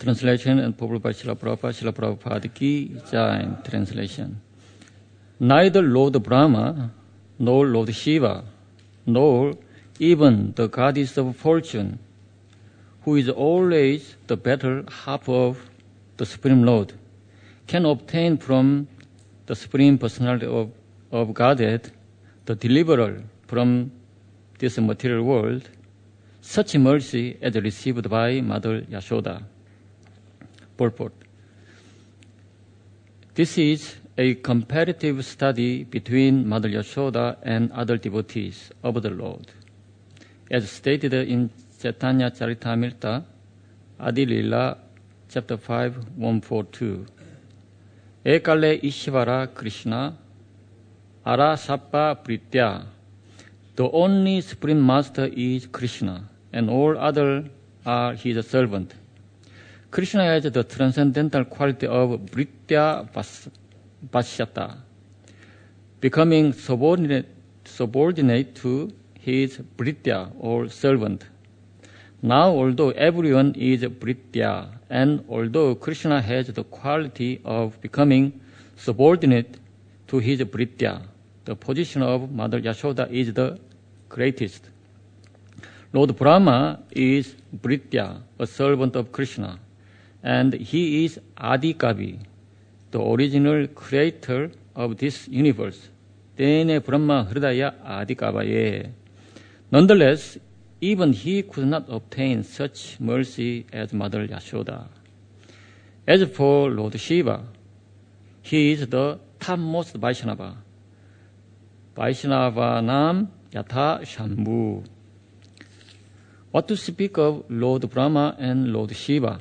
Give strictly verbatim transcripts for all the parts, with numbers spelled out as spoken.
Translation and published by Srila Prabhupada, Srila Prabhupada Ki Jai. Translation. Neither Lord Brahma, nor Lord Shiva, nor even the goddess of fortune, who is always the better half of the Supreme Lord, can obtain from the Supreme Personality of, of Godhead, the deliverer from this material world, such mercy as received by Mother Yashoda. Purport. This is a comparative study between Mother Yashoda and other devotees of the Lord. As stated in Chaitanya Charitamrita, Adi Lila, chapter five, one forty-two. Ekale Ishvara Krishna, Ara Sappa Pritya. The only Supreme Master is Krishna, and all others are his servant. Krishna has the transcendental quality of Britya Vashyata, becoming subordinate, subordinate to his Britya or servant. Now, although everyone is Britya, and although Krishna has the quality of becoming subordinate to his Britya, the position of Mother Yashoda is the greatest. Lord Brahma is Britya, a servant of Krishna, and he is Adikavi, the original creator of this universe. Tene Brahma Hridaya Adikavaye. Nonetheless, even he could not obtain such mercy as Mother Yashoda. As for Lord Shiva, he is the topmost Vaishnava. Vaishnavanam Yatha Shambhu. What to speak of Lord Brahma and Lord Shiva?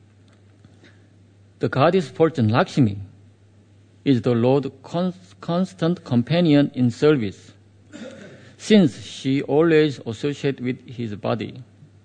The goddess Fortune Lakshmi is the Lord's constant companion in service, since she always associates with his body.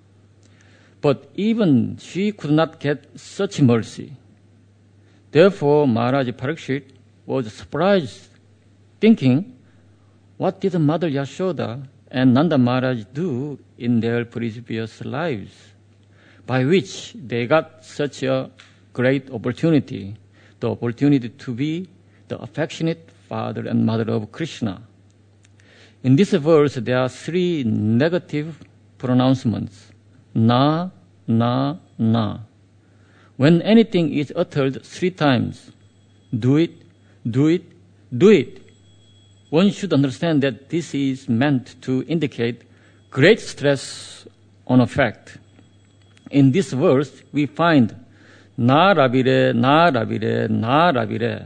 But even she could not get such mercy. Therefore, Maharaj Parikshit was surprised, thinking, what did Mother Yashoda and Nanda Maharaj do in their previous lives, by which they got such a great opportunity, the opportunity to be the affectionate father and mother of Krishna. In this verse, there are three negative pronouncements. Na, na, na. When anything is uttered three times, do it, do it, do it, one should understand that this is meant to indicate great stress on a fact. In this verse, we find na rabire, na rabire, na rabire.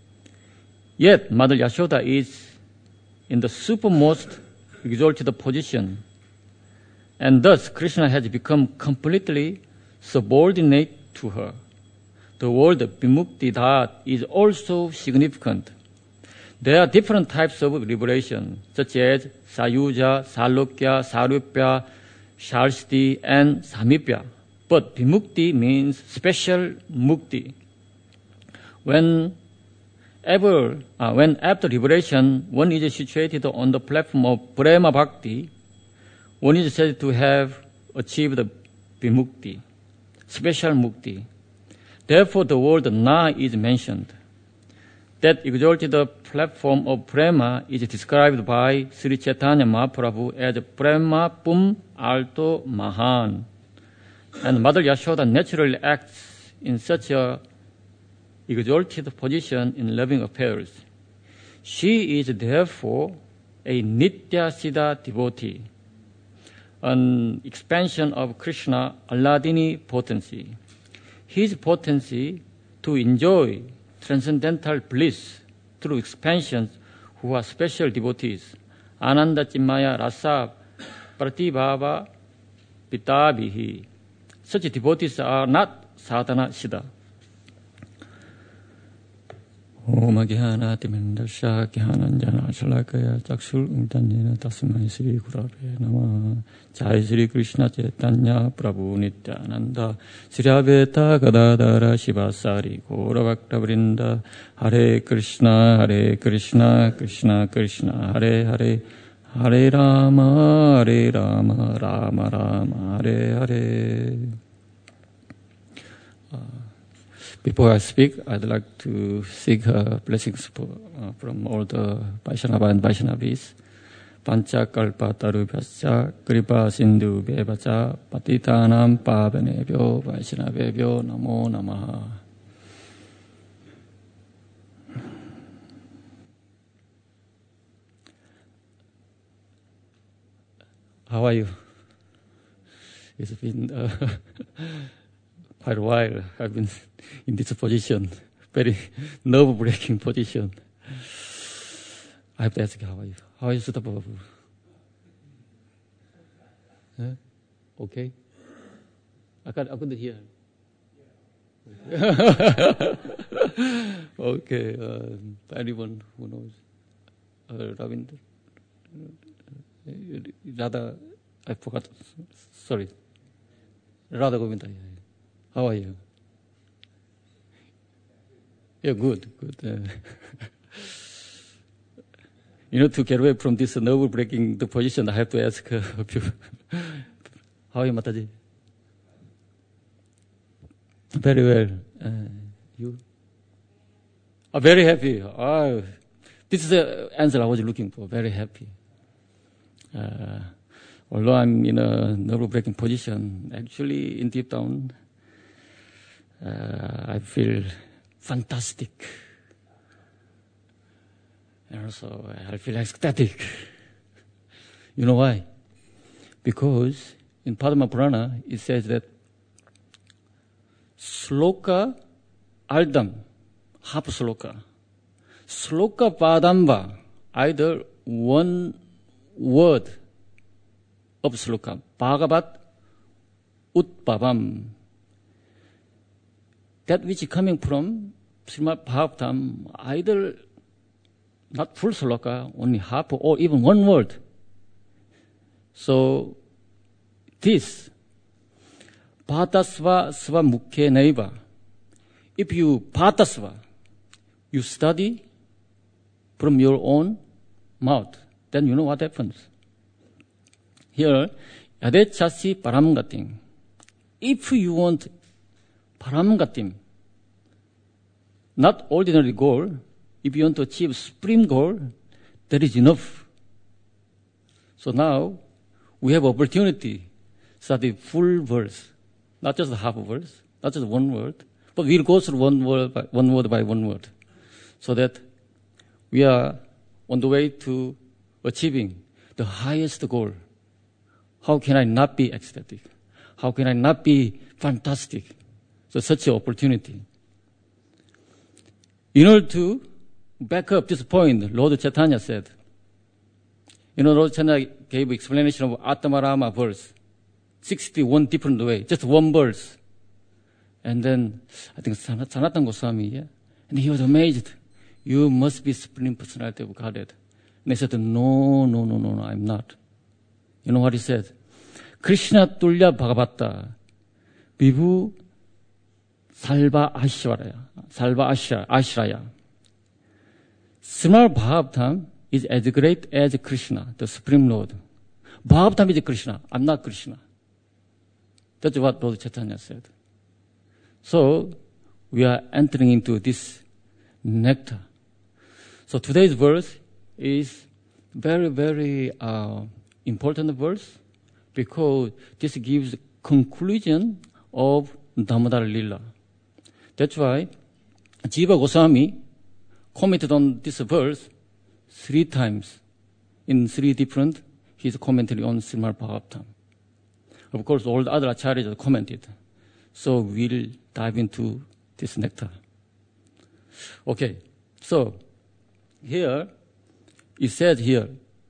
Yet, Mother Yashoda is in the supermost exalted position, and thus Krishna has become completely subordinate to her. The word Vimukti is also significant. There are different types of liberation, such as Sayuja, Salokya, Sarupya, Sharshti, and Samipya. But Vimukti means special mukti. When ever, uh, when after liberation, one is situated on the platform of Prema Bhakti, one is said to have achieved Vimukti, special mukti. Therefore, the word Na is mentioned. That exalted platform of Prema is described by Sri Chaitanya Mahaprabhu as Prema Pum Alto Mahan. And Mother Yashoda naturally acts in such a exalted position in loving affairs. She is therefore a Nitya Siddha devotee, an expansion of Krishna Alladini potency. His potency to enjoy transcendental bliss through expansions who are special devotees. Ananda Chimmaya Rasa Pratibhava Pitabihi. Such devotees are not sadhana siddha. Om Jnana Timindasya Jnananjana Shalakaya Chakshul Umtanjena Tasmai Sri Gurave Namah. Jai Sri Krishna Chaitanya Prabhu Nityananda Sri Advaita Gadadhara Shivasari Gauravakta Vrinda. Hare Krishna Hare Krishna Krishna Krishna Hare Hare Hare Rama Hare Rama Rama Rama Hare Hare. Before I speak, I'd like to seek uh, blessings for, uh, from all the Vaishnava and Vaishnavis. Panchakalpa tarubhyasya kripa sindhu bevacha patitanam pavanebhyo Vaishnavebhyo namo namaha. How are you? It's been uh, quite a while. I've been in this position, very nerve-breaking position. I have to ask, how are you? How are you, Sutta Prabhu? Huh? Okay? I, can't, I couldn't hear. Okay. Uh, anyone who knows? Uh, Ravinder? Radha, I forgot. Sorry. Radha Govinda. How are you? Yeah, good, good. Uh, you know, to get away from this nerve-breaking the position, I have to ask uh, a few. How are you, Mataji? Very well. Uh, you? Oh, very happy. Oh, this is the answer I was looking for. Very happy. Uh, although I'm in a nerve-breaking position, actually, in deep down, uh, I feel fantastic. And also, I feel ecstatic. You know why? Because in Padma Purana, it says that Sloka Ardam, half sloka. Sloka Padamba, either one word of sloka. Bhagavat Utbhavam. That which is coming from Srimad Bhagavatam, either not full sloka, only half or even one word. So, this, Bhatasva Sva Mukhe Naiva. If you Bhatasva, you study from your own mouth, then you know what happens. Here, Yadechasi Paramgatim. If you want Paramgatim, not ordinary goal, if you want to achieve supreme goal, that is enough. So now, we have opportunity to study full verse, not just half a verse, not just one word, but we'll go through one word by one word by one word, so that we are on the way to achieving the highest goal. How can I not be ecstatic? How can I not be fantastic? So such an opportunity. In order to back up this point, Lord Chaitanya said, you know, Lord Chaitanya gave explanation of Atmarama verse, sixty-one different ways, just one verse. And then, I think Sanatana Goswami, yeah? And he was amazed. You must be Supreme Personality of Godhead. And he said, no, no, no, no, no, I'm not. You know what he said? Krishna Tulya Bhagavata, Vibhu Salva Ashwaraya, Salva Ashraya. Srimad Bhagavatam is as great as Krishna, the Supreme Lord. Bhagavatam is Krishna. I'm not Krishna. That's what Lord Chaitanya said. So, we are entering into this nectar. So today's verse is very, very uh, important verse because this gives conclusion of Damodar Lila. That's why Jiva Goswami commented on this verse three times in three different his commentary on Srimad Bhagavatam. Of course, all the other acharyas commented. So we'll dive into this nectar. Okay, so here it says here,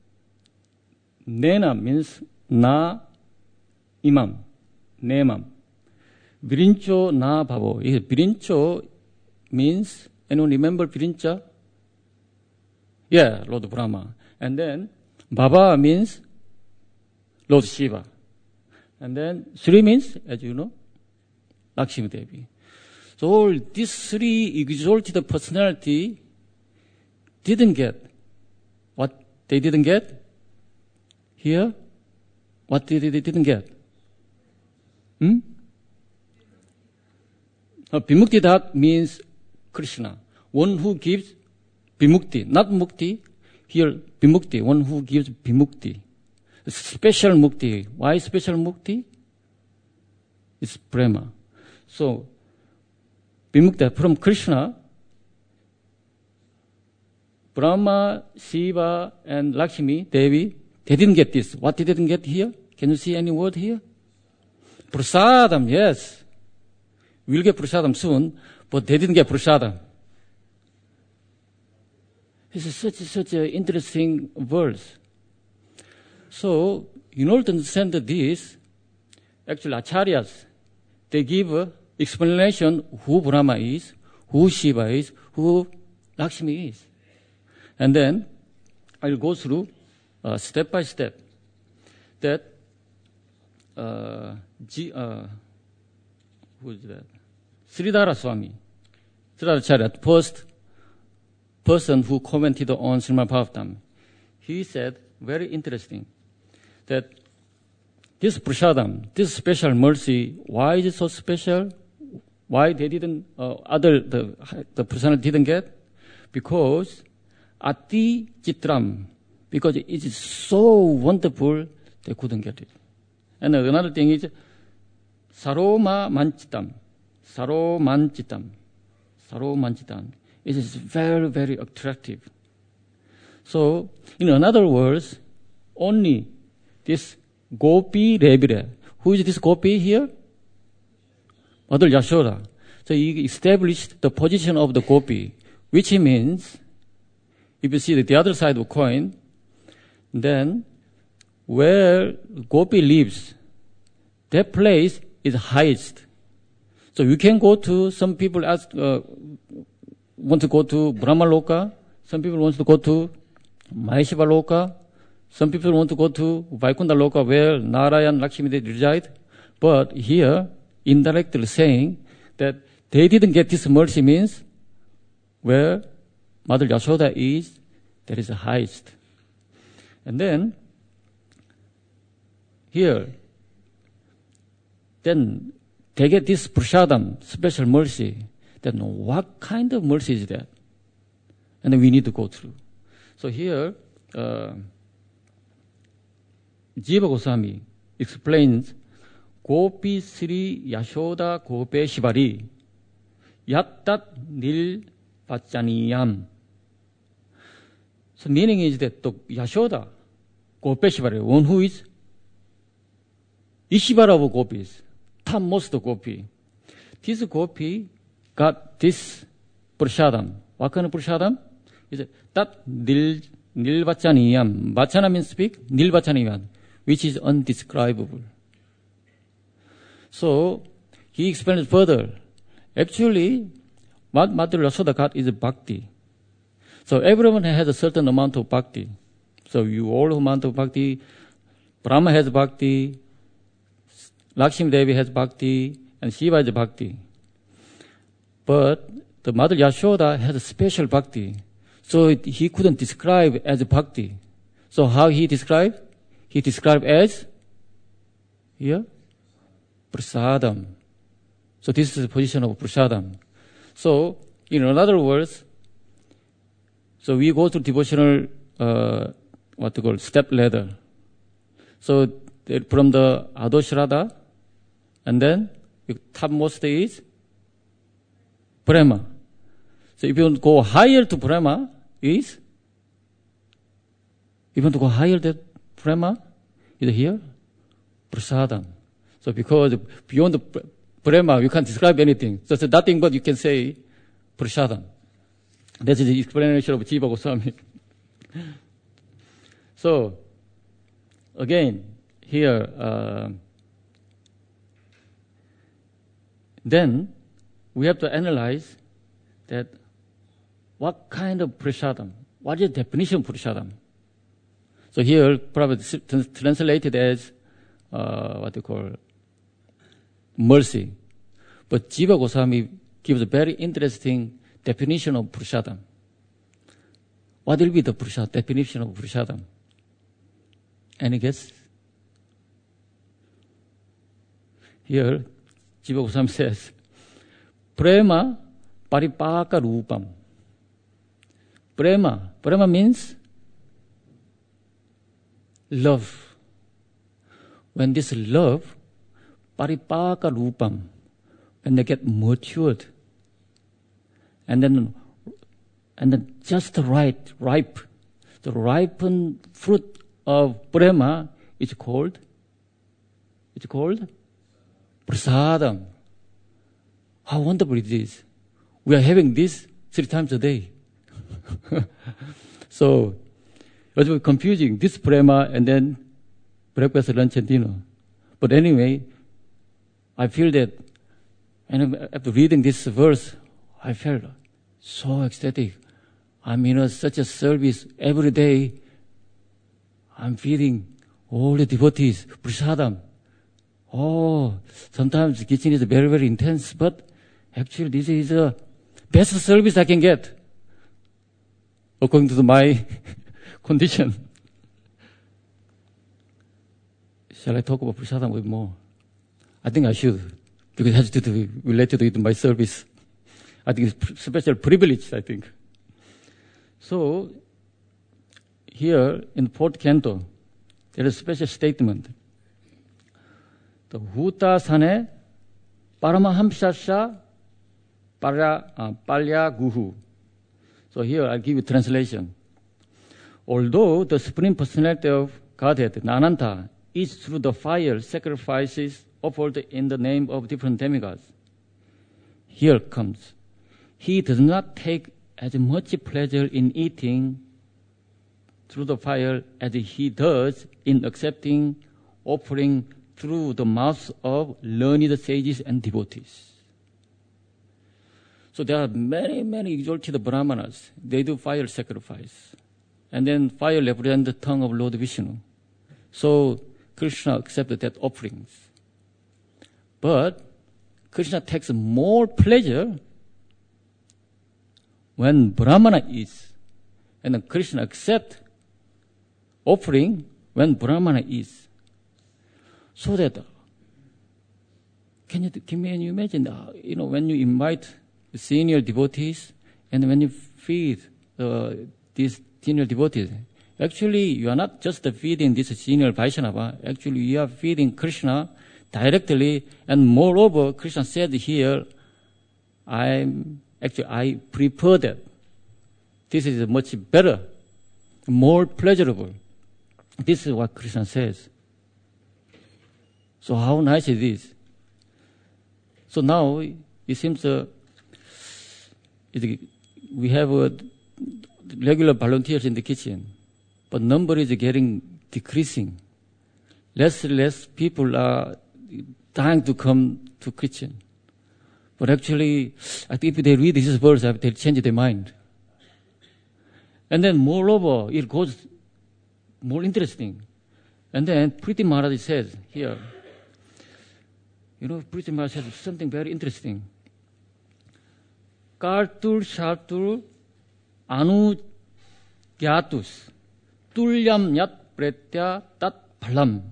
Nena means na imam, nemam. Virincho na bhavo. Virincho means, anyone remember Virincha? Yeah, Lord Brahma. And then Baba means Lord Shiva. And then Sri means, as you know, Lakshmi Devi. So all these three exalted personality didn't get what they didn't get here. What did they didn't get? Hmm? Uh, Vimukti Dat means Krishna, one who gives Vimukti, not Mukti. Here, Vimukti, one who gives Vimukti. Special Mukti. Why special Mukti? It's Prema. So, Vimukti from Krishna, Brahma, Shiva, and Lakshmi, Devi, they didn't get this. What they didn't get here? Can you see any word here? Prasadam, yes. We'll get prasadam soon, but they didn't get prasadam. This is such, such an interesting verse. So, in order to understand this, actually Acharyas, they give an explanation who Brahma is, who Shiva is, who Lakshmi is. And then I'll go through uh, step by step that uh, G, uh, who is that? Sridhara Swami, Sridhara Acharya, first person who commented on Srimad Bhagavatam. He said, very interesting, that this prasadam, this special mercy, why is it so special? Why they didn't, uh, other, the, the personality didn't get? Because Ati Chitram, because it is so wonderful, they couldn't get it. And another thing is, Saroma Manchitam, Saromanchitam, Saromanchitam. It is very, very attractive. So, in other words, only this Gopi Rebire. Who is this Gopi here? Mother Yashoda. So he established the position of the Gopi, which means, if you see the other side of the coin, then where Gopi lives, that place is highest. So you can go to, some people ask, uh, want to go to Brahma Loka, some people want to go to Maheshwara Loka, some people want to go to Vaikuntha Loka where Narayan, Lakshmi they reside. But here, indirectly saying that they didn't get this mercy means where Mother Yashoda is, that is the highest. And then, here, then they get this prasadam, special mercy. Then what kind of mercy is that? And then we need to go through. So here, uh, Jiva Goswami explains, Gopi Sri Yashoda Gope Shibari Yattat Nil Pachaniyam. So meaning is that the Yashoda, Gope Shibari, one who is Ishvara of gopis, topmost gopi. This gopi got this prasadam. What kind of prasadam? Is that nil nilvachaniyam. Vachana means speak, nilvachaniyam, which is undescribable. So he explains further. Actually, what Mother Yashoda got is bhakti. So everyone has a certain amount of bhakti. So you all amount of bhakti. Brahma has bhakti. Lakshmi Devi has bhakti, and Shiva has bhakti. But the Mother Yashoda has a special bhakti. So it, he couldn't describe as bhakti. So how he described? He described as, here, prasadam. So this is the position of prasadam. So, in other words, so we go to devotional, uh, what to call, step ladder. So from the Adoshrada, and then the topmost is Prema. So if you want to go higher to Prema, is, if you want to go higher than Prema, is here, Prasadam. So because beyond the Prema, you can't describe anything. So it's nothing but you can say Prasadam. That's the explanation of Jiva Goswami. So, again, here, uh, then we have to analyze that what kind of prasadam, what is the definition of prasadam? So here, probably translated as uh, what you call mercy. But Jiva Goswami gives a very interesting definition of prasadam. What will be the prasad, definition of prasadam? Any guess? Here, Jiva Goswami says, Prema paripaka rupam. Prema. Prema means love. When this love, paripaka rupam, when they get matured, and then and then just right, ripe, the ripened fruit of prema is called, it's called prasadam. How wonderful it is. We are having this three times a day. So, it was confusing, this prema and then breakfast, lunch, and dinner. But anyway, I feel that, and after reading this verse, I felt so ecstatic. I'm in a, such a service every day. I'm feeding all the devotees, prasadam. Oh, sometimes the kitchen is very, very intense, but actually this is the best service I can get, according to my condition. Shall I talk about prasadam a bit more? I think I should, because it has to be related to my service. I think it's a special privilege, I think. So, here in the fourth canto, there is a special statement. The Huta Sane Paramahamsasya Palya Guhu. So here I'll give you translation. Although the Supreme Personality of Godhead, Nananta, is through the fire sacrifices offered in the name of different demigods, here comes. He does not take as much pleasure in eating through the fire as he does in accepting offering through the mouths of learned sages and devotees. So there are many, many exalted Brahmanas. They do fire sacrifice. And then fire represents the tongue of Lord Vishnu. So Krishna accepted that offerings. But Krishna takes more pleasure when Brahmana eats. And then Krishna accepts offering when Brahmana eats. So that, can you, can you imagine, uh, you know, when you invite senior devotees and when you feed uh, these senior devotees, actually you are not just feeding this senior Vaishnava, actually you are feeding Krishna directly, and moreover, Krishna said here, I'm, actually I prefer that. This is much better, more pleasurable. This is what Krishna says. So how nice it is. So now it seems uh, it, we have uh, regular volunteers in the kitchen, but number is getting decreasing. Less and less people are dying to come to kitchen. But actually, I think if they read this verse, they'll change their mind. And then moreover, it goes more interesting. And then Priti Maharaj says here, you know, Priti Maharaj says something very interesting. Kartul shartul anu gyatus tulyam yat pretya tat phalam.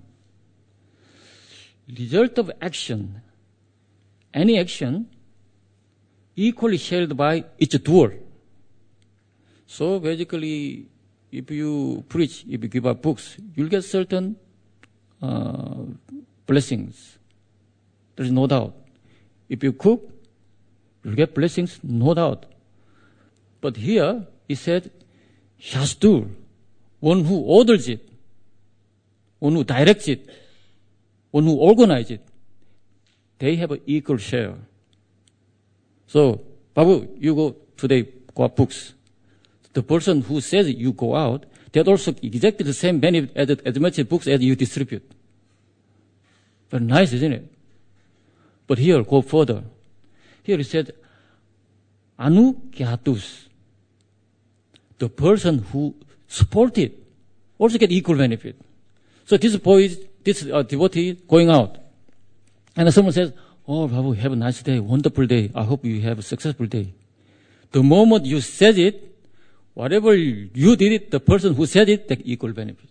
Result of action, any action, equally shared by its doer. So basically, if you preach, if you give out books, you'll get certain uh, blessings. There is no doubt. If you cook, you'll get blessings, no doubt. But here, he said, Shastur, one who orders it, one who directs it, one who organizes it, they have an equal share. So, Babu, you go today, go out books. The person who says you go out, they also exactly the same benefit as, as much books as you distribute. Very nice, isn't it? But here, go further. Here he said, Anu Kyatus. The person who supports it also get equal benefit. So this boy, this uh, devotee going out. And someone says, oh, Babu, have a nice day, wonderful day. I hope you have a successful day. The moment you said it, whatever you did it, the person who said it, take equal benefit.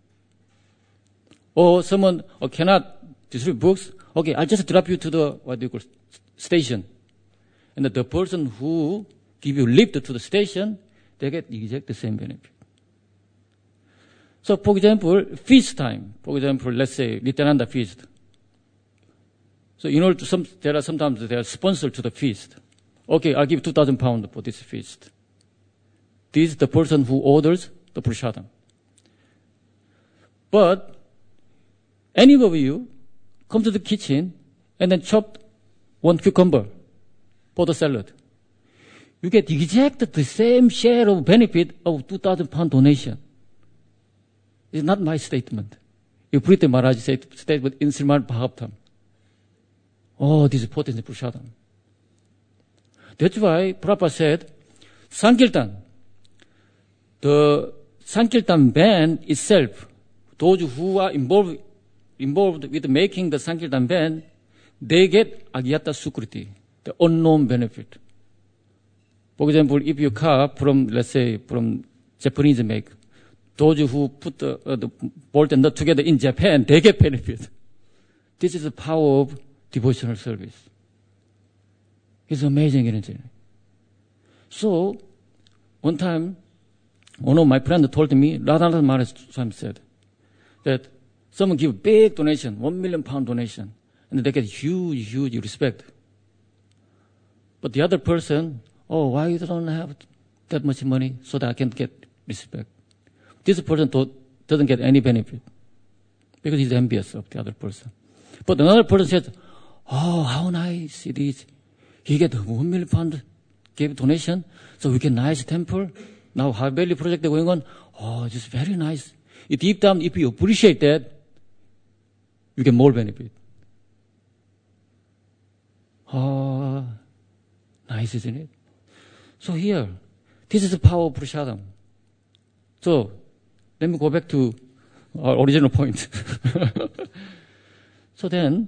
Or someone oh, cannot distribute books. Okay, I'll just drop you to the, what do you call, station. And and the person who give you lift to the station, they get exactly the same benefit. So, for example, feast time. For example, let's say Nityananda feast. So, you know, some, there are sometimes they are sponsored to the feast. Okay, I'll give two thousand pounds for this feast. This is the person who orders the prasadam. But any of you come to the kitchen and then chop one cucumber for the salad. You get exactly the same share of benefit of two thousand pound donation. It's not my statement. You Priti Maharaj said statement in Srimad Bhagavatam. Oh, this is potency prasadam. That's why Prabhupada said, Sankirtan, the Sankirtan band itself, those who are involved, involved with making the Sankirtan band, they get Agyata Sukriti, the unknown benefit. For example, if you car from, let's say, from Japanese make, those who put the, uh, the bolt and nut together in Japan, they get benefit. This is the power of devotional service. It's amazing, isn't it? So, one time, one of my friends told me, Radhanath Maharaj Swami said, that someone give big donation, one million pound donation, and they get huge, huge respect. But the other person, oh, why you don't have that much money so that I can get respect? This person doesn't get any benefit because he's envious of the other person. But another person says, oh, how nice it is. He get one million pound gave donation, so we get nice temple. Now Harveli project going on. Oh, it's very nice. Deep down, if you appreciate that, you get more benefit. Oh, nice, isn't it? So here, this is the power of prasadam. So, let me go back to our original point. So then,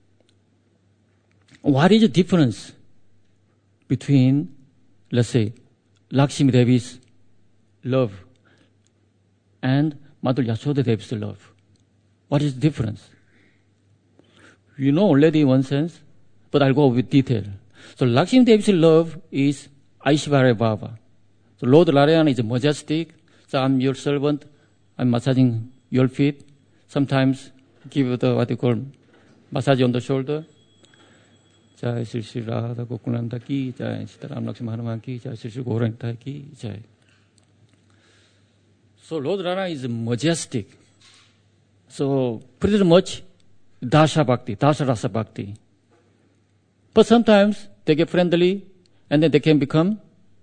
what is the difference between, let's say, Lakshmi Devi's love and Mother Yashoda Devi's love? What is the difference? You know already in one sense, but I'll go with detail. So Lakshmi Devi's love is Aishvarya Bhava. So Lord Narayana is majestic. So I'm your servant. I'm massaging your feet. Sometimes give the what you call massage on the shoulder. Jai Shri Shri Radha Gokulananda ki, Jai Sitaram Lakshmi Hanuman ki, Jai Shri Shri Gauranga ki, Jai. So Lord Narayana is majestic. So pretty much Dasha Bhakti, Dasha Rasa Bhakti. But sometimes they get friendly and then they can become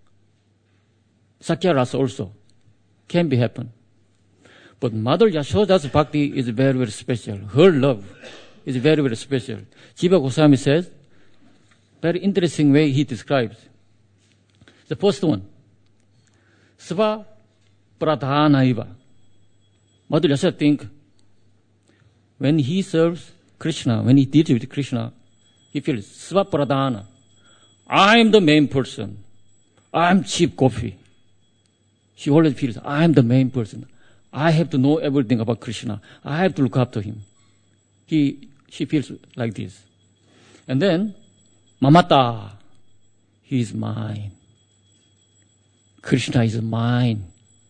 Sakya Rasa also. Can be happen. But Mother Yashoda's Bhakti is very, very special. Her love is very, very special. Jiva Goswami says, very interesting way he describes. The first one, Sva Pradhanaiva. Mother Yashoda think, when he serves Krishna, when he deals with Krishna, he feels Sva Pradhana. I am the main person. I am chief coffee. She always feels, I am the main person. I have to know everything about Krishna. I have to look after him. He, she feels like this. And then, Mamata, he is mine. Krishna is mine.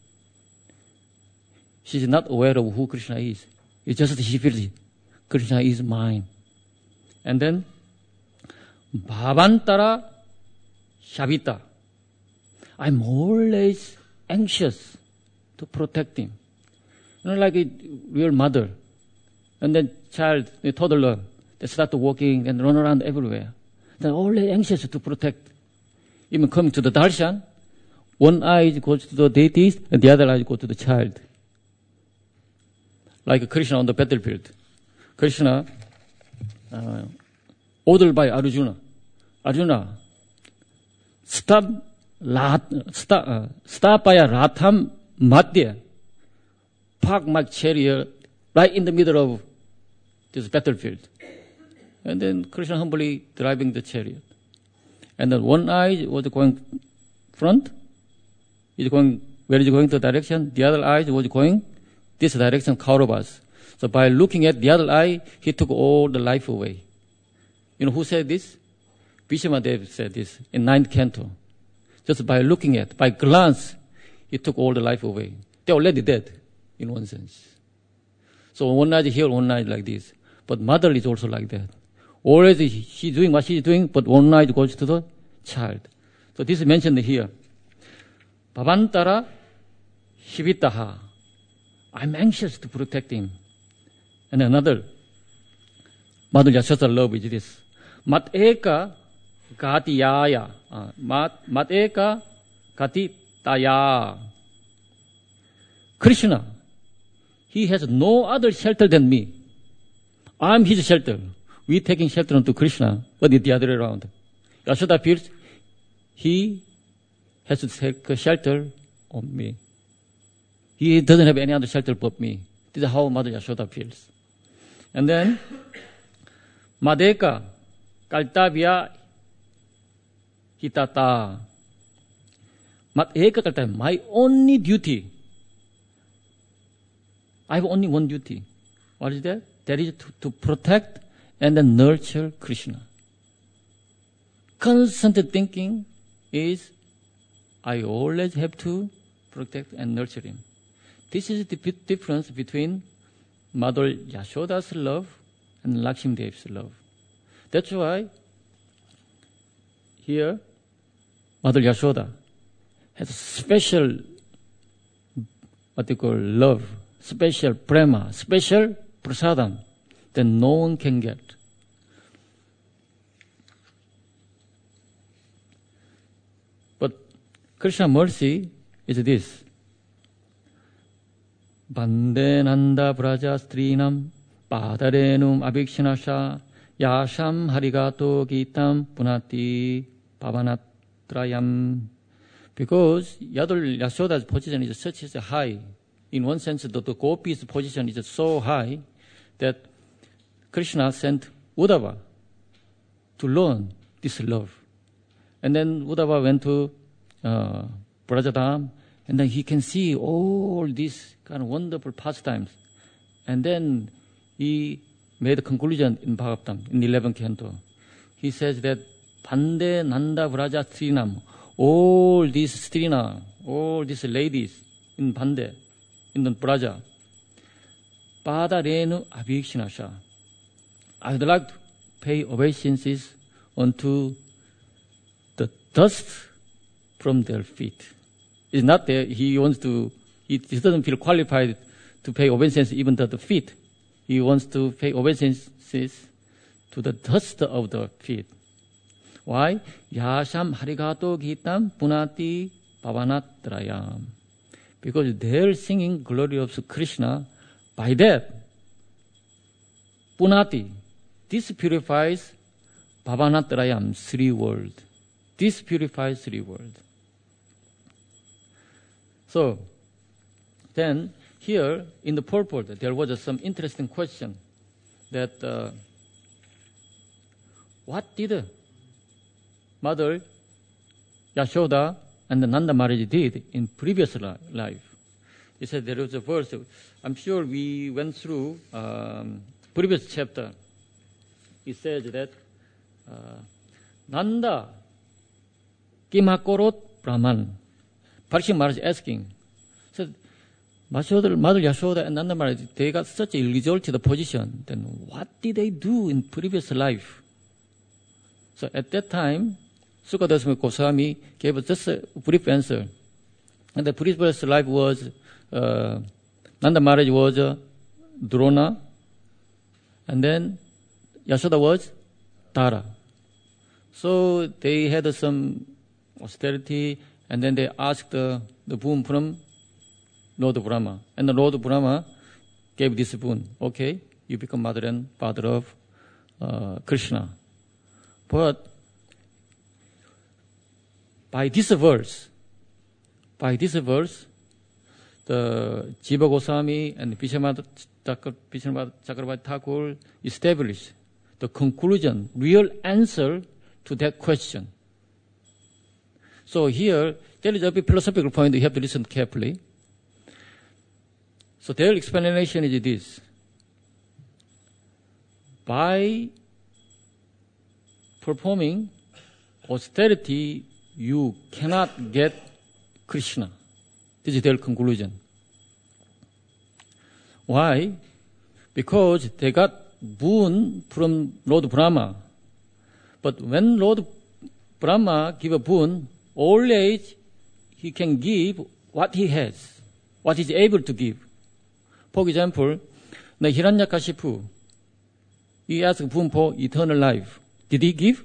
She is not aware of who Krishna is. It's just she feels it. Krishna is mine. And then, Bhavantara Shavita. I'm always anxious to protect him. You know, like a real mother. And then child, a toddler, they start walking and run around everywhere. They're always anxious to protect. Even coming to the darshan, one eye goes to the deities and the other eye goes to the child. Like Krishna on the battlefield. Krishna, uh, ordered by Arjuna. Arjuna, stop, lat, stop, uh, stop by a ratham madhya. Park my chariot right in the middle of this battlefield. And then Krishna humbly driving the chariot. And then one eye was going front. Is going, where is it going the direction? The other eye was going this direction, Kauravas. So by looking at the other eye, he took all the life away. You know who said this? Bhishmadev said this in ninth canto. Just by looking at, by glance, he took all the life away. They're already dead, in one sense. So one night here, one night like this. But mother is also like that. Already she's doing what she's doing, but one night goes to the child. So this is mentioned here. Bhavantara Shivitaha. I'm anxious to protect him. And another, Mother Yashoda's love is this. Mat eka gatiyaya. Uh, mat, mat eka gatitaya. Krishna, he has no other shelter than me. I'm his shelter. We taking shelter onto Krishna, but it's the other way around. Yashoda feels he has to take a shelter on me. He doesn't have any other shelter but me. This is how Mother Yashoda feels. And then, Madeka, Kaltavya, Hitata. Madeka Kaltavya, my only duty. I have only one duty. What is that? That is to, to protect and then nurture Krishna. Constant thinking is, I always have to protect and nurture him. This is the difference between Mother Yashoda's love and Lakshmi Devi's love. That's why here Mother Yashoda has a special, what they call love, special prema, special prasadam that no one can get. But Krishna's mercy is this. Bande nanda braja strinam padarenum abhikshanasha yasham harigato gitam punati pavanatrayam. Because Yadul Yashoda's position is such as high. In one sense, the, the Gopi's position is so high that Krishna sent Uddhava to learn this love. And then Uddhava went to uh, Brajadam, and then he can see all these kind of wonderful pastimes. And then he made a conclusion in Bhagavatam, in the eleventh canto. He says that Pande Nanda Vraja Strinam, all these Strina, all these ladies in Pande, in the Braja, Pada Renu Abhikshanasha. I would like to pay obeisances unto the dust from their feet. It's not that he wants to, he, he doesn't feel qualified to pay obeisances even to the feet. He wants to pay obeisances to the dust of the feet. Why? Yasham harigato gitam punati pavanatrayam. Because they're singing glory of Krishna. By that, punati, this purifies pavanatrayam, three world. This purifies three world. So, then here in the purport, there was some interesting question that uh, what did Mother Yashoda and the Nanda Maharaj did in previous life? He said there was a verse. I'm sure we went through um, previous chapter. He says that uh, Nanda Kimakorot Brahman. Parikshit Maharaj asking, said, Mother, Mother Yashoda and Nanda Maharaj, they got such a exalted position. Then what did they do in previous life? So at that time, Sukadasana Goswami gave us just a brief answer. And the previous life was, uh, Nanda Maharaj was uh, Drona, and then Yashoda was Tara. So they had uh, some austerity, and then they asked uh, the boon from Lord Brahma. And the Lord Brahma gave this boon. Okay, you become mother and father of uh, Krishna. But by this verse, by this verse, the Jiva Goswami and Vishwanath Chakravarti Thakur established the conclusion, real answer to that question. So here, there is a big philosophical point you have to listen carefully. So their explanation is this. By performing austerity, you cannot get Krishna. This is their conclusion. Why? Because they got boon from Lord Brahma. But when Lord Brahma give a boon, always he can give what he has, what he's able to give. For example, the Hiranyakashipu, he asked boon for eternal life. Did he give?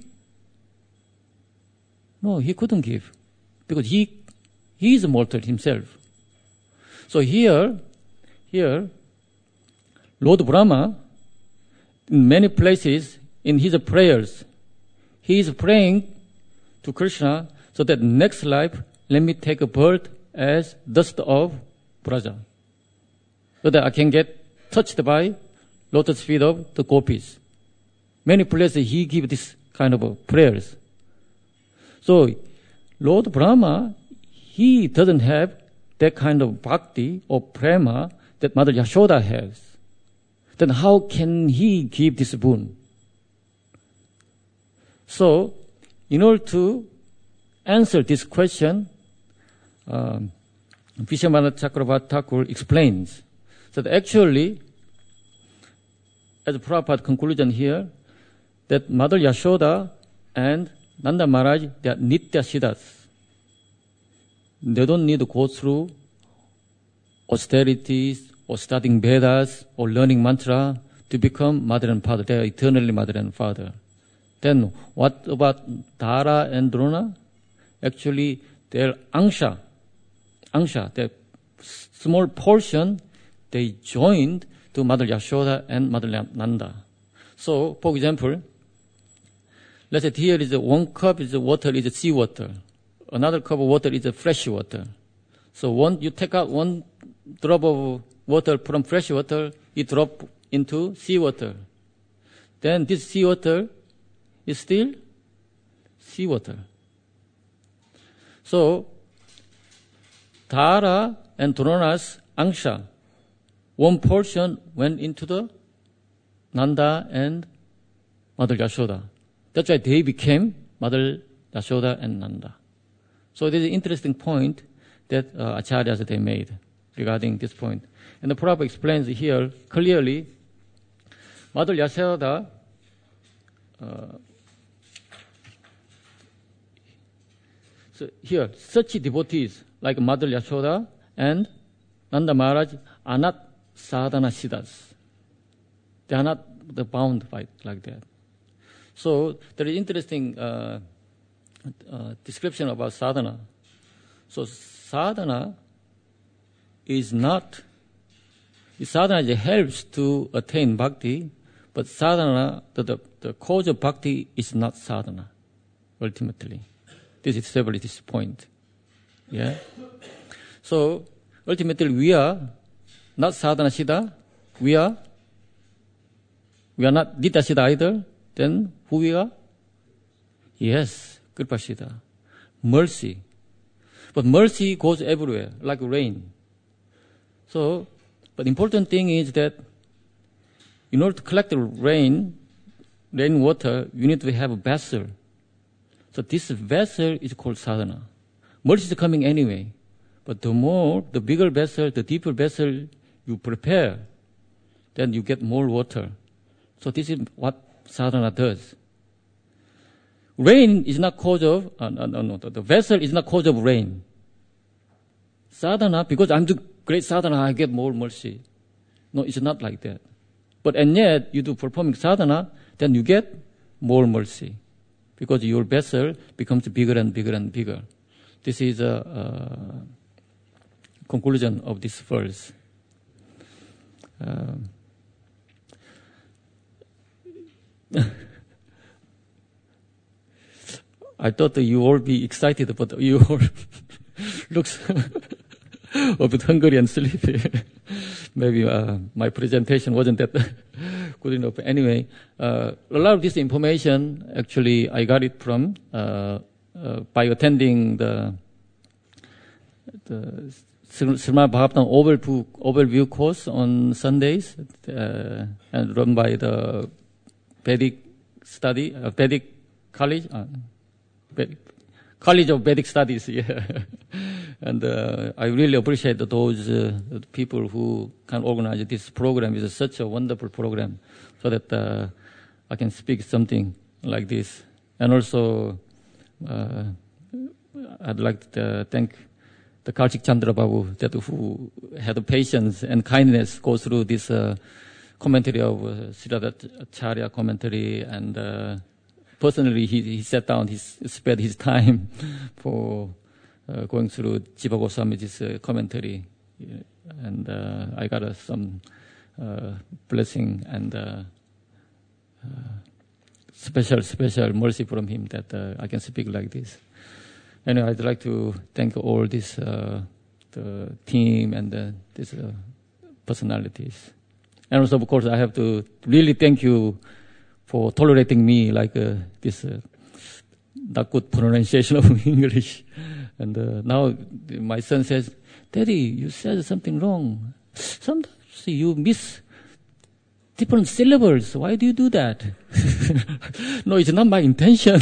No, he couldn't give. Because he, he is mortal himself. So here, here, Lord Brahma, in many places, in his prayers, he is praying to Krishna so that next life, let me take a birth as dust of Braja, so that I can get touched by lotus feet of the gopis. Many places he gives this kind of prayers. So Lord Brahma, he doesn't have that kind of bhakti or prema that Mother Yashoda has. Then how can he give this boon? So, in order to answer this question, um, Vishwanath Chakravarti Thakur explains that actually, as Prabhupada conclusion here, that Mother Yashoda and Nanda Maharaj, they are Nitya Siddhas. They don't need to go through austerities or studying Vedas or learning mantra to become mother and father. They are eternally mother and father. Then what about Dhara and Drona? Actually, their Angsha, Angsha, their small portion, they joined to Mother Yashoda and Mother Nanda. So, for example, let's say here is a one cup is a water, is a seawater. Another cup of water is a fresh water. So one, you take out one drop of water from fresh water, you drop into seawater. Then this seawater is still seawater. So, Dhara and Drona's Angsha, one portion went into the Nanda and Mother Yashoda. That's why they became Mother Yashoda and Nanda. So this is an interesting point that uh, Acharyas they made regarding this point. And the Prabhupada explains here clearly, Mother Yashoda, uh, so here, such devotees like Mother Yashoda and Nanda Maharaj are not sadhana siddhas. They are not bound by like that. So there is interesting uh, uh, description about sadhana. So sadhana is not, sadhana helps to attain bhakti, but sadhana, the, the, the cause of bhakti is not sadhana, ultimately. This is several this point. Yeah. So ultimately we are not sadhana siddha, we are we are not nitya siddha either. Then who we are? Yes, kripa siddha. Mercy. But mercy goes everywhere, like rain. So, but important thing is that in order to collect the rain, rainwater, you need to have a vessel. So this vessel is called sadhana. Mercy is coming anyway. But the more, the bigger vessel, the deeper vessel you prepare, then you get more water. So this is what sadhana does. Rain is not cause of, uh, no, no, no, the vessel is not cause of rain. Sadhana, because I'm doing great sadhana, I get more mercy. No, it's not like that. But and yet, you do performing sadhana, then you get more mercy. Because your vessel becomes bigger and bigger and bigger. This is a, a conclusion of this verse. Um, I thought that you all be excited, but you all looks a bit hungry and sleepy. Maybe uh, my presentation wasn't that good enough. Anyway, uh, a lot of this information, actually, I got it from uh, uh, by attending the the Srimad Bhagavatam overview, overview course on Sundays, uh, and run by the Vedic study, uh, Vedic college, uh, College of Vedic Studies. Yeah. And uh, I really appreciate those uh, people who can organize this program. It's such a wonderful program, so that uh, I can speak something like this. And also, uh, I'd like to thank the Kartik Chandra Babu, that who had the patience and kindness go through this uh, commentary of uh, Siddhartha commentary, and uh, personally he, he sat down, he spared his time for uh, going through Jiva Goswami's uh, commentary, and uh, I got uh, some uh, blessing and uh, uh, special, special mercy from him that uh, I can speak like this. Anyway, I'd like to thank all this uh, the team and uh, these uh, personalities. And also, of course, I have to really thank you for tolerating me like uh, this uh, not good pronunciation of English. And uh, now my son says, "Daddy, you said something wrong. Sometimes you miss different syllables. Why do you do that?" No, it's not my intention.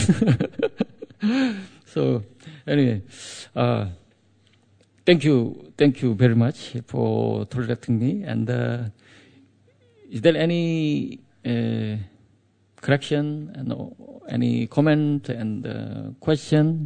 So, anyway, uh, thank you, thank you very much for tolerating me. And uh, is there any uh, correction and uh, any comment and uh, question?